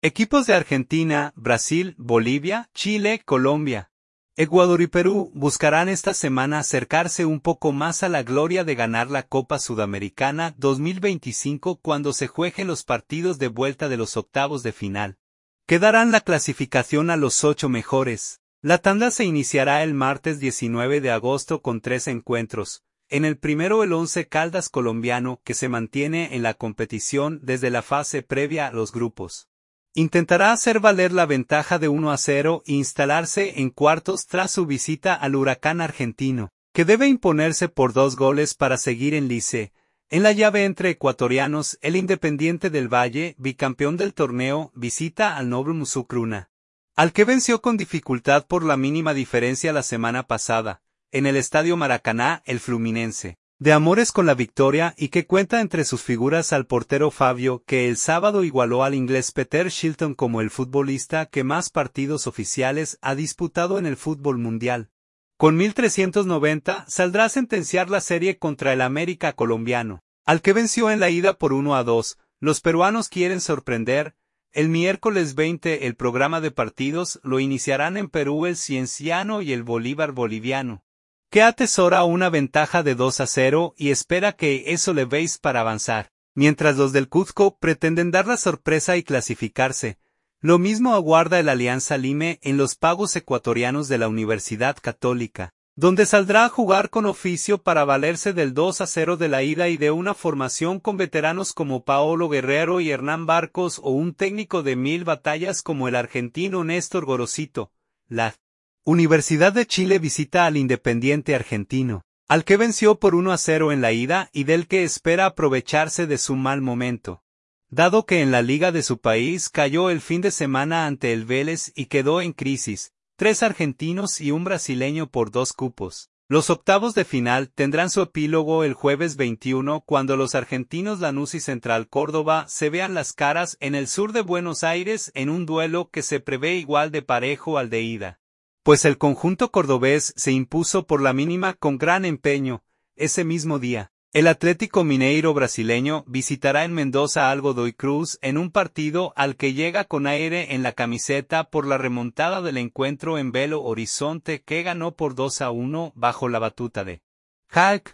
Equipos de Argentina, Brasil, Bolivia, Chile, Colombia, Ecuador y Perú buscarán esta semana acercarse un poco más a la gloria de ganar la Copa Sudamericana 2025 cuando se jueguen los partidos de vuelta de los octavos de final, que darán la clasificación a los 8 mejores. La tanda se iniciará el martes 19 de agosto con 3 encuentros. En el primero el Once Caldas colombiano, que se mantiene en la competición desde la fase previa a los grupos, intentará hacer valer la ventaja de 1-0 e instalarse en cuartos tras su visita al Huracán argentino, que debe imponerse por 2 goles para seguir en lice. En la llave entre ecuatorianos, el Independiente del Valle, bicampeón del torneo, visita al Noble Musucruna, al que venció con dificultad por la mínima diferencia la semana pasada. En el Estadio Maracaná, el Fluminense, de amores con la victoria y que cuenta entre sus figuras al portero Fabio, que el sábado igualó al inglés Peter Shilton como el futbolista que más partidos oficiales ha disputado en el fútbol mundial. Con 1.390 saldrá a sentenciar la serie contra el América colombiano, al que venció en la ida por 1-2. Los peruanos quieren sorprender. El miércoles 20 el programa de partidos lo iniciarán en Perú el Cienciano y el Bolívar boliviano, que atesora una ventaja de 2-0 y espera que eso le veis para avanzar, mientras los del Cuzco pretenden dar la sorpresa y clasificarse. Lo mismo aguarda el Alianza Lime en los pagos ecuatorianos de la Universidad Católica, donde saldrá a jugar con oficio para valerse del 2-0 de la ida y de una formación con veteranos como Paolo Guerrero y Hernán Barcos o un técnico de 1000 batallas como el argentino Néstor Gorosito. La Universidad de Chile visita al Independiente argentino, al que venció por 1-0 en la ida y del que espera aprovecharse de su mal momento, dado que en la liga de su país cayó el fin de semana ante el Vélez y quedó en crisis. 3 argentinos y un brasileño por 2 cupos. Los octavos de final tendrán su epílogo el jueves 21 cuando los argentinos Lanús y Central Córdoba se vean las caras en el sur de Buenos Aires en un duelo que se prevé igual de parejo al de ida, pues el conjunto cordobés se impuso por la mínima con gran empeño. Ese mismo día, el Atlético Mineiro brasileño visitará en Mendoza al Godoy Cruz en un partido al que llega con aire en la camiseta por la remontada del encuentro en Belo Horizonte que ganó por 2-1 bajo la batuta de Hulk.